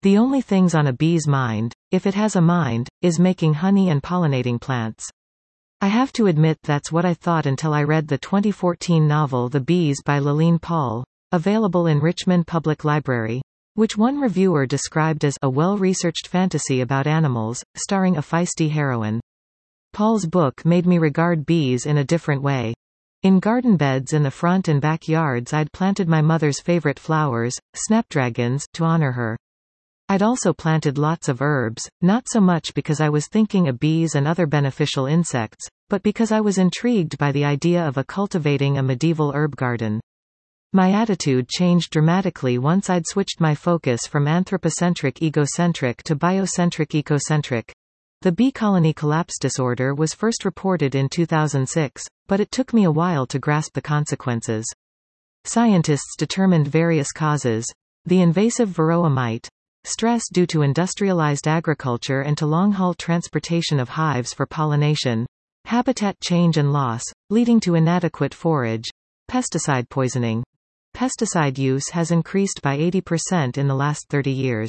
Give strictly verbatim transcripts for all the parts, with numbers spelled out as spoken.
The only things on a bee's mind, if it has a mind, is making honey and pollinating plants. I have to admit that's what I thought until I read the twenty fourteen novel The Bees by Laline Paull, available in Richmond Public Library, which one reviewer described as a well-researched fantasy about animals, starring a feisty heroine. Paull's book made me regard bees in a different way. In garden beds in the front and backyards I'd planted my mother's favorite flowers, snapdragons, to honor her. I'd also planted lots of herbs, not so much because I was thinking of bees and other beneficial insects, but because I was intrigued by the idea of a cultivating a medieval herb garden. My attitude changed dramatically once I'd switched my focus from anthropocentric egocentric to biocentric ecocentric. The bee colony collapse disorder was first reported in two thousand six, but it took me a while to grasp the consequences. Scientists determined various causes: the invasive varroa mite, stress due to industrialized agriculture and to long-haul transportation of hives for pollination, habitat change and loss, leading to inadequate forage, pesticide poisoning. Pesticide use has increased by eighty percent in the last thirty years.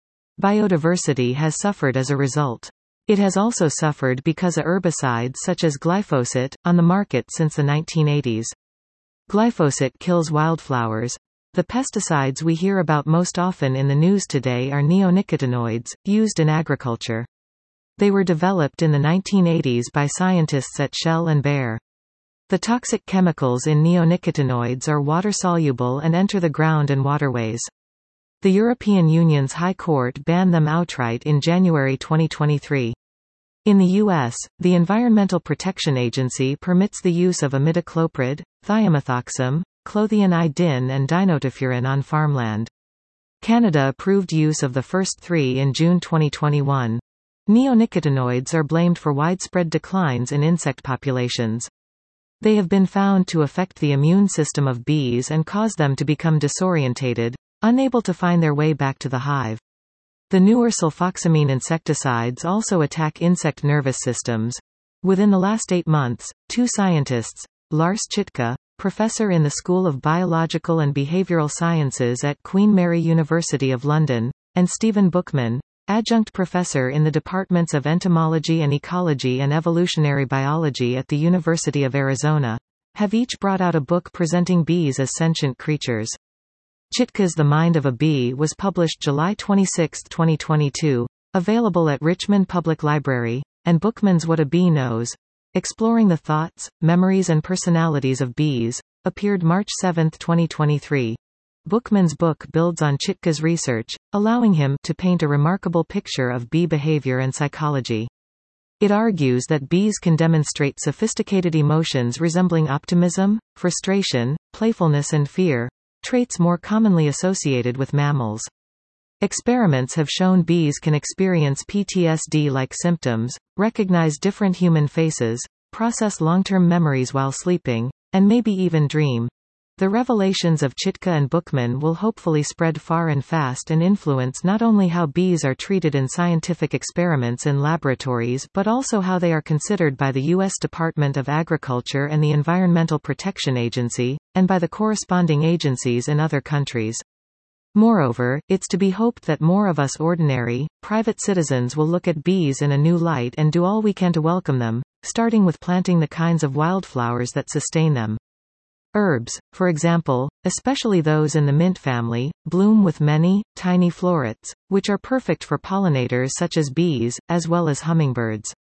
Biodiversity has suffered as a result. It has also suffered because of herbicides such as glyphosate, on the market since the nineteen eighties. Glyphosate kills wildflowers. The pesticides we hear about most often in the news today are neonicotinoids, used in agriculture. They were developed in the nineteen eighties by scientists at Shell and Bayer. The toxic chemicals in neonicotinoids are water-soluble and enter the ground and waterways. The European Union's High Court banned them outright in January twenty twenty-three. In the U S, the Environmental Protection Agency permits the use of imidacloprid, thiamethoxam, clothianidin and dinotefuran on farmland. Canada approved use of the first three in June twenty twenty-one. Neonicotinoids are blamed for widespread declines in insect populations. They have been found to affect the immune system of bees and cause them to become disorientated, unable to find their way back to the hive. The newer sulfoxamine insecticides also attack insect nervous systems. Within the last eight months, two scientists, Lars Chittka, professor in the School of Biological and Behavioral Sciences at Queen Mary University of London, and Stephen Bookman, adjunct professor in the departments of entomology and ecology and evolutionary biology at the University of Arizona, have each brought out a book presenting bees as sentient creatures. Chitka's The Mind of a Bee was published July twenty-sixth twenty twenty-two, available at Richmond Public Library, and Bookman's What a Bee Knows, Exploring the Thoughts, Memories and Personalities of Bees, appeared March seventh twenty twenty-three. Bookman's book builds on Chitka's research, allowing him to paint a remarkable picture of bee behavior and psychology. It argues that bees can demonstrate sophisticated emotions resembling optimism, frustration, playfulness and fear, traits more commonly associated with mammals. Experiments have shown bees can experience P T S D-like symptoms, recognize different human faces, process long-term memories while sleeping, and maybe even dream. The revelations of Chitka and Bookman will hopefully spread far and fast and influence not only how bees are treated in scientific experiments in laboratories but also how they are considered by the U S Department of Agriculture and the Environmental Protection Agency, and by the corresponding agencies in other countries. Moreover, it's to be hoped that more of us ordinary, private citizens will look at bees in a new light and do all we can to welcome them, starting with planting the kinds of wildflowers that sustain them. Herbs, for example, especially those in the mint family, bloom with many, tiny florets, which are perfect for pollinators such as bees, as well as hummingbirds.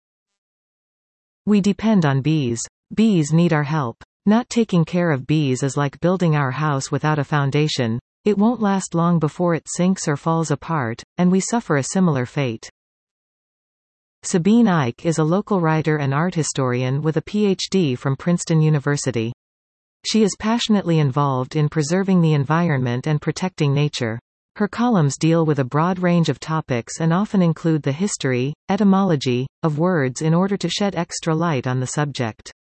We depend on bees. Bees need our help. Not taking care of bees is like building our house without a foundation. It won't last long before it sinks or falls apart, and we suffer a similar fate. Sabine Ike is a local writer and art historian with a P H D from Princeton University. She is passionately involved in preserving the environment and protecting nature. Her columns deal with a broad range of topics and often include the history, etymology, of words in order to shed extra light on the subject.